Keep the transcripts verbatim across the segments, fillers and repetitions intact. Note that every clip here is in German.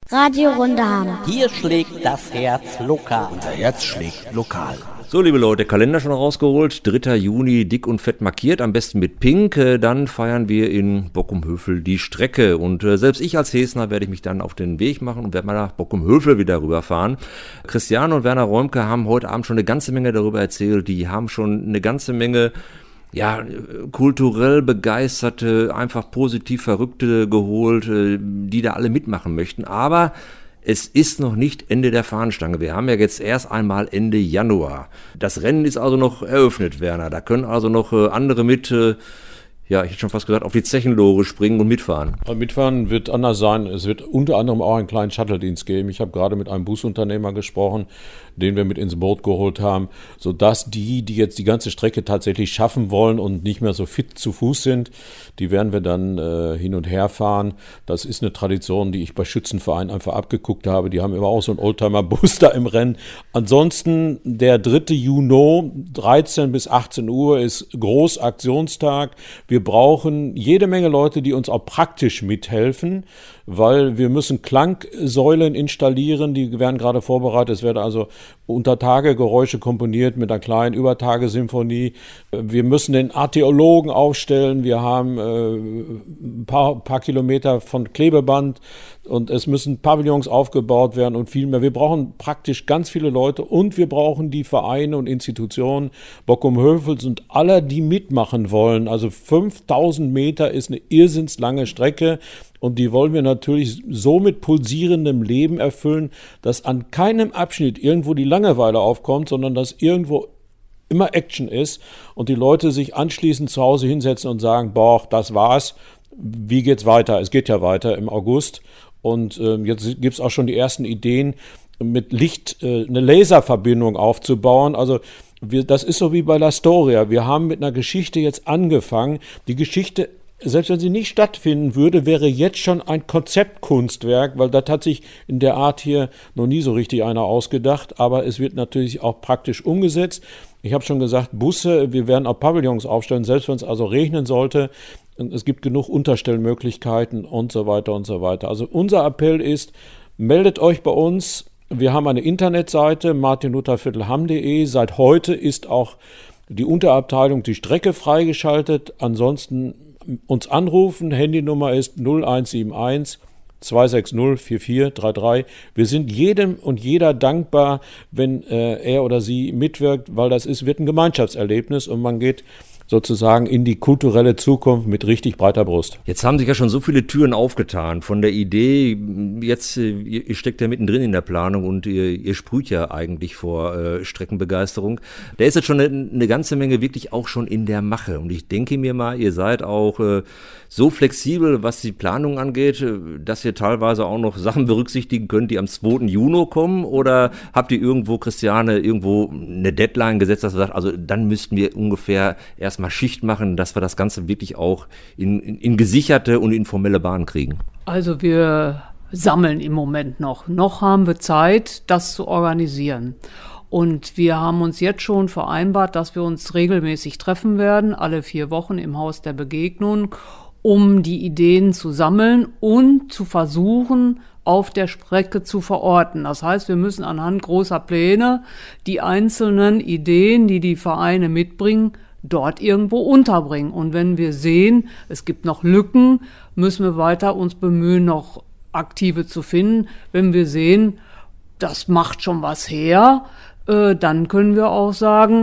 Radio Runderham. Hier schlägt das Herz lokal. Unser Herz schlägt lokal. So, liebe Leute, Kalender schon rausgeholt. dritter Juni, dick und fett markiert, am besten mit Pink. Dann feiern wir in Bockum-Hövel die Strecke. Und äh, selbst ich als Hesner werde ich mich dann auf den Weg machen und werde mal nach Bockum-Hövel wieder rüberfahren. Christiane und Werner Räumke haben heute Abend schon eine ganze Menge darüber erzählt. Die haben schon eine ganze Menge, ja, kulturell begeisterte, einfach positiv Verrückte geholt, äh, die da alle mitmachen möchten. Aber es ist noch nicht Ende der Fahnenstange. Wir haben ja jetzt erst einmal Ende Januar. Das Rennen ist also noch eröffnet, Werner. Da können also noch äh, andere mit, äh, ja, ich hätte schon fast gesagt, auf die Zechenlore springen und mitfahren. Mitfahren wird anders sein. Es wird unter anderem auch einen kleinen Shuttle-Dienst geben. Ich habe gerade mit einem Busunternehmer gesprochen, den wir mit ins Boot geholt haben, sodass die, die jetzt die ganze Strecke tatsächlich schaffen wollen und nicht mehr so fit zu Fuß sind, die werden wir dann äh, hin und her fahren. Das ist eine Tradition, die ich bei Schützenvereinen einfach abgeguckt habe. Die haben immer auch so einen Oldtimer-Bus da im Rennen. Ansonsten der dritte Juni, dreizehn bis achtzehn Uhr, ist Großaktionstag. Wir brauchen jede Menge Leute, die uns auch praktisch mithelfen, weil wir müssen Klangsäulen installieren, die werden gerade vorbereitet. Es werden also Untertagegeräusche komponiert mit einer kleinen Übertagesymphonie. Wir müssen den Archäologen aufstellen. Wir haben äh, ein paar, paar Kilometer von Klebeband und es müssen Pavillons aufgebaut werden und viel mehr. Wir brauchen praktisch ganz viele Leute und wir brauchen die Vereine und Institutionen. Bockum-Hövel und alle, die mitmachen wollen. Also fünftausend Meter ist eine irrsinnslange Strecke. Und die wollen wir natürlich so mit pulsierendem Leben erfüllen, dass an keinem Abschnitt irgendwo die Langeweile aufkommt, sondern dass irgendwo immer Action ist und die Leute sich anschließend zu Hause hinsetzen und sagen, boah, das war's, wie geht's weiter? Es geht ja weiter im August und äh, jetzt gibt's auch schon die ersten Ideen, mit Licht äh, eine Laserverbindung aufzubauen. Also wir, das ist so wie bei La Storia. Wir haben mit einer Geschichte jetzt angefangen. Die Geschichte, selbst wenn sie nicht stattfinden würde, wäre jetzt schon ein Konzeptkunstwerk, weil das hat sich in der Art hier noch nie so richtig einer ausgedacht, aber es wird natürlich auch praktisch umgesetzt. Ich habe schon gesagt, Busse, wir werden auch Pavillons aufstellen, selbst wenn es also regnen sollte. Es gibt genug Unterstellmöglichkeiten und so weiter und so weiter. Also unser Appell ist, meldet euch bei uns. Wir haben eine Internetseite, martin luther viertel hamm punkt de. Seit heute ist auch die Unterabteilung die Strecke freigeschaltet. Ansonsten uns anrufen, Handynummer ist null eins sieben eins zwei sechs null vier vier drei drei. Wir sind jedem und jeder dankbar, wenn äh, er oder sie mitwirkt, weil das ist, wird ein Gemeinschaftserlebnis und man geht sozusagen in die kulturelle Zukunft mit richtig breiter Brust. Jetzt haben sich ja schon so viele Türen aufgetan von der Idee, jetzt, ihr, ihr steckt ja mittendrin in der Planung und ihr, ihr sprüht ja eigentlich vor äh, Streckenbegeisterung. Da ist jetzt schon eine, eine ganze Menge wirklich auch schon in der Mache und ich denke mir mal, ihr seid auch äh, so flexibel, was die Planung angeht, dass ihr teilweise auch noch Sachen berücksichtigen könnt, die am zweiten Juni kommen, oder habt ihr irgendwo, Christiane, irgendwo eine Deadline gesetzt, dass ihr sagt, also dann müssten wir ungefähr erst mal Schicht machen, dass wir das Ganze wirklich auch in, in, in gesicherte und informelle Bahn kriegen? Also wir sammeln im Moment noch. Noch haben wir Zeit, das zu organisieren. Und wir haben uns jetzt schon vereinbart, dass wir uns regelmäßig treffen werden, alle vier Wochen im Haus der Begegnung, um die Ideen zu sammeln und zu versuchen, auf der Strecke zu verorten. Das heißt, wir müssen anhand großer Pläne die einzelnen Ideen, die die Vereine mitbringen, dort irgendwo unterbringen. Und wenn wir sehen, es gibt noch Lücken, müssen wir weiter uns bemühen, noch Aktive zu finden. Wenn wir sehen, das macht schon was her, äh, dann können wir auch sagen,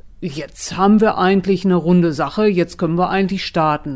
jetzt haben wir eigentlich eine runde Sache, jetzt können wir eigentlich starten.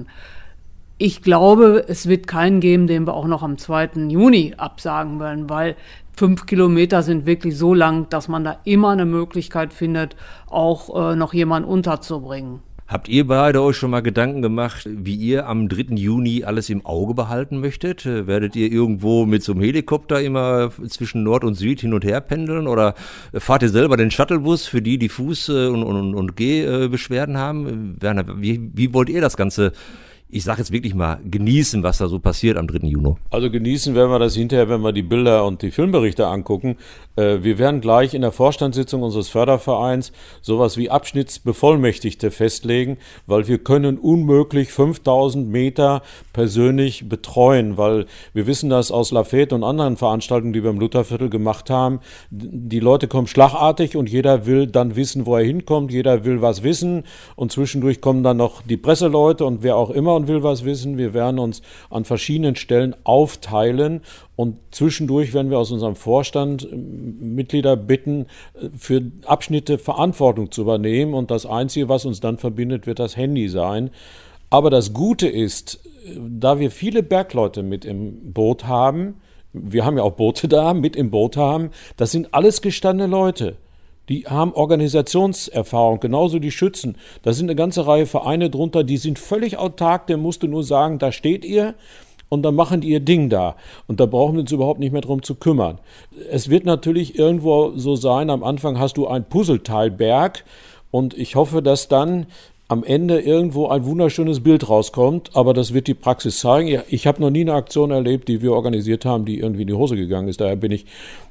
Ich glaube, es wird keinen geben, den wir auch noch am zweiten Juni absagen werden, weil fünf Kilometer sind wirklich so lang, dass man da immer eine Möglichkeit findet, auch äh, noch jemanden unterzubringen. Habt ihr beide euch schon mal Gedanken gemacht, wie ihr am dritten Juni alles im Auge behalten möchtet? Werdet ihr irgendwo mit so einem Helikopter immer zwischen Nord und Süd hin und her pendeln? Oder fahrt ihr selber den Shuttlebus für die, die Fuß- und, und, und Gehbeschwerden haben? Werner, wie, wie wollt ihr das Ganze ich sage jetzt wirklich mal, genießen, was da so passiert am dritten Juni? Also genießen werden wir das hinterher, wenn wir die Bilder und die Filmberichte angucken. Äh, wir werden gleich in der Vorstandssitzung unseres Fördervereins sowas wie Abschnittsbevollmächtigte festlegen, weil wir können unmöglich fünftausend Meter persönlich betreuen, weil wir wissen das aus Lafayette und anderen Veranstaltungen, die wir im Lutherviertel gemacht haben. Die Leute kommen schlagartig und jeder will dann wissen, wo er hinkommt, jeder will was wissen und zwischendurch kommen dann noch die Presseleute und wer auch immer und will was wissen. Wir werden uns an verschiedenen Stellen aufteilen und zwischendurch werden wir aus unserem Vorstand Mitglieder bitten, für Abschnitte Verantwortung zu übernehmen und das Einzige, was uns dann verbindet, wird das Handy sein. Aber das Gute ist, da wir viele Bergleute mit im Boot haben, wir haben ja auch Boote da, mit im Boot haben, das sind alles gestandene Leute. Die haben Organisationserfahrung, genauso die Schützen. Da sind eine ganze Reihe Vereine drunter, die sind völlig autark, der musste nur sagen, da steht ihr und dann machen die ihr Ding da. Und da brauchen wir uns überhaupt nicht mehr drum zu kümmern. Es wird natürlich irgendwo so sein, am Anfang hast du ein Puzzleteilberg und ich hoffe, dass dann am Ende irgendwo ein wunderschönes Bild rauskommt, aber das wird die Praxis zeigen. Ich habe noch nie eine Aktion erlebt, die wir organisiert haben, die irgendwie in die Hose gegangen ist. Daher bin ich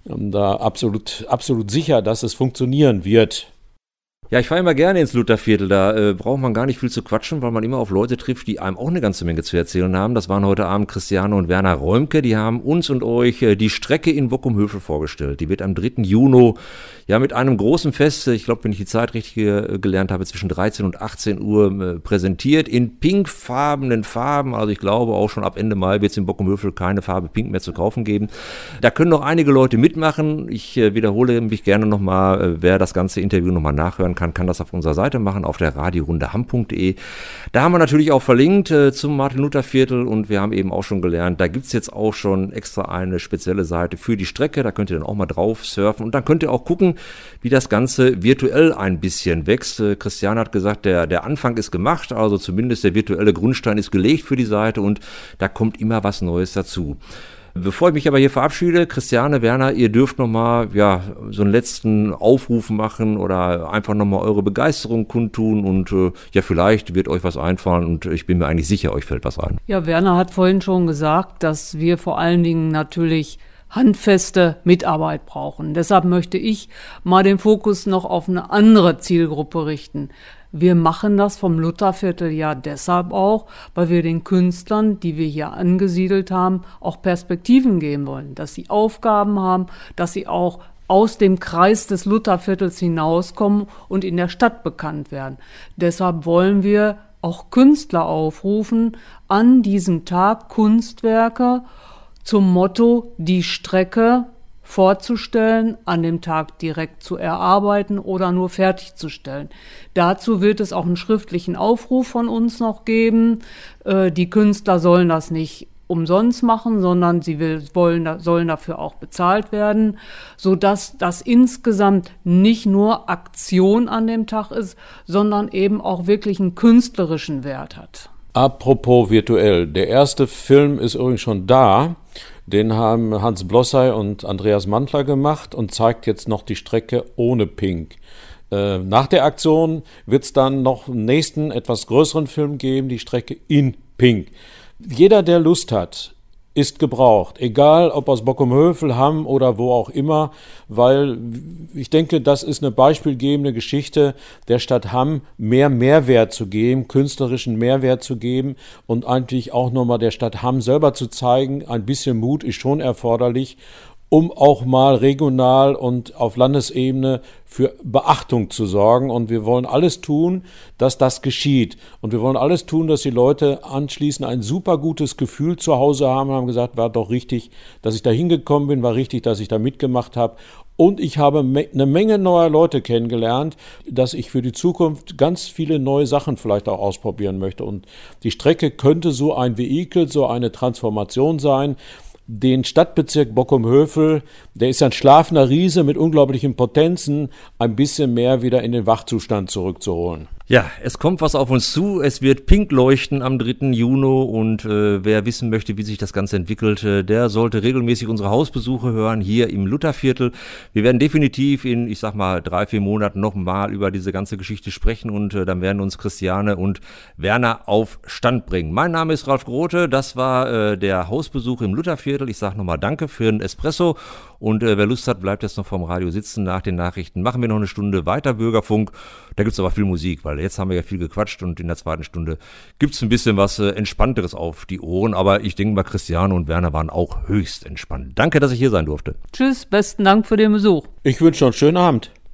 da absolut, absolut sicher, dass es funktionieren wird. Ja, ich fahre immer gerne ins Lutherviertel, da äh, braucht man gar nicht viel zu quatschen, weil man immer auf Leute trifft, die einem auch eine ganze Menge zu erzählen haben. Das waren heute Abend Christiane und Werner Räumke, die haben uns und euch äh, die Strecke in Bockum-Hövel vorgestellt. Die wird am dritten Juni ja mit einem großen Fest, ich glaube, wenn ich die Zeit richtig äh, gelernt habe, zwischen dreizehn und achtzehn Uhr äh, präsentiert, in pinkfarbenen Farben. Also ich glaube, auch schon ab Ende Mai wird es in Bockum-Hövel keine Farbe Pink mehr zu kaufen geben. Da können noch einige Leute mitmachen. Ich äh, wiederhole mich gerne nochmal, äh, wer das ganze Interview nochmal nachhören kann, kann das auf unserer Seite machen, auf der radiorunde hamm punkt de. Da haben wir natürlich auch verlinkt äh, zum Martin-Luther-Viertel und wir haben eben auch schon gelernt, da gibt es jetzt auch schon extra eine spezielle Seite für die Strecke, da könnt ihr dann auch mal drauf surfen und dann könnt ihr auch gucken, wie das Ganze virtuell ein bisschen wächst. Äh, Christian hat gesagt, der, der Anfang ist gemacht, also zumindest der virtuelle Grundstein ist gelegt für die Seite und da kommt immer was Neues dazu. Bevor ich mich aber hier verabschiede, Christiane, Werner, ihr dürft nochmal ja, so einen letzten Aufruf machen oder einfach nochmal eure Begeisterung kundtun und äh, ja, vielleicht wird euch was einfallen und ich bin mir eigentlich sicher, euch fällt was ein. Ja, Werner hat vorhin schon gesagt, dass wir vor allen Dingen natürlich handfeste Mitarbeit brauchen. Deshalb möchte ich mal den Fokus noch auf eine andere Zielgruppe richten. Wir machen das vom Lutherviertel ja deshalb auch, weil wir den Künstlern, die wir hier angesiedelt haben, auch Perspektiven geben wollen, dass sie Aufgaben haben, dass sie auch aus dem Kreis des Lutherviertels hinauskommen und in der Stadt bekannt werden. Deshalb wollen wir auch Künstler aufrufen, an diesem Tag Kunstwerke zum Motto die Strecke vorzustellen, an dem Tag direkt zu erarbeiten oder nur fertigzustellen. Dazu wird es auch einen schriftlichen Aufruf von uns noch geben. Äh, die Künstler sollen das nicht umsonst machen, sondern sie will, wollen, sollen dafür auch bezahlt werden, sodass das insgesamt nicht nur Aktion an dem Tag ist, sondern eben auch wirklich einen künstlerischen Wert hat. Apropos virtuell, der erste Film ist übrigens schon da. Den haben Hans Blossay und Andreas Mantler gemacht und zeigt jetzt noch die Strecke ohne Pink. Äh, nach der Aktion wird es dann noch einen nächsten, etwas größeren Film geben, die Strecke in Pink. Jeder, der Lust hat, ist gebraucht, egal ob aus Bockum-Hövel, Hamm oder wo auch immer, weil ich denke, das ist eine beispielgebende Geschichte der Stadt Hamm, mehr Mehrwert zu geben, künstlerischen Mehrwert zu geben und eigentlich auch nochmal der Stadt Hamm selber zu zeigen, ein bisschen Mut ist schon erforderlich, um auch mal regional und auf Landesebene für Beachtung zu sorgen. Und wir wollen alles tun, dass das geschieht. Und wir wollen alles tun, dass die Leute anschließend ein super gutes Gefühl zu Hause haben, haben gesagt, war doch richtig, dass ich da hingekommen bin, war richtig, dass ich da mitgemacht habe. Und ich habe eine Menge neuer Leute kennengelernt, dass ich für die Zukunft ganz viele neue Sachen vielleicht auch ausprobieren möchte. Und die Strecke könnte so ein Vehikel, so eine Transformation sein, den Stadtbezirk Bockum-Hövel, der ist ein schlafender Riese mit unglaublichen Potenzen, ein bisschen mehr wieder in den Wachzustand zurückzuholen. Ja, es kommt was auf uns zu. Es wird pink leuchten am dritten Juni und äh, wer wissen möchte, wie sich das Ganze entwickelt, äh, der sollte regelmäßig unsere Hausbesuche hören hier im Lutherviertel. Wir werden definitiv in, ich sag mal, drei, vier Monaten nochmal über diese ganze Geschichte sprechen und äh, dann werden uns Christiane und Werner auf Stand bringen. Mein Name ist Ralf Grote, das war äh, der Hausbesuch im Lutherviertel. Ich sage nochmal Danke für den Espresso und äh, wer Lust hat, bleibt jetzt noch vorm Radio sitzen. Nach den Nachrichten machen wir noch eine Stunde weiter Bürgerfunk. Da gibt's aber viel Musik, weil jetzt haben wir ja viel gequatscht und in der zweiten Stunde gibt's ein bisschen was äh, Entspannteres auf die Ohren. Aber ich denke mal, Christiane und Werner waren auch höchst entspannt. Danke, dass ich hier sein durfte. Tschüss, besten Dank für den Besuch. Ich wünsche noch einen schönen Abend.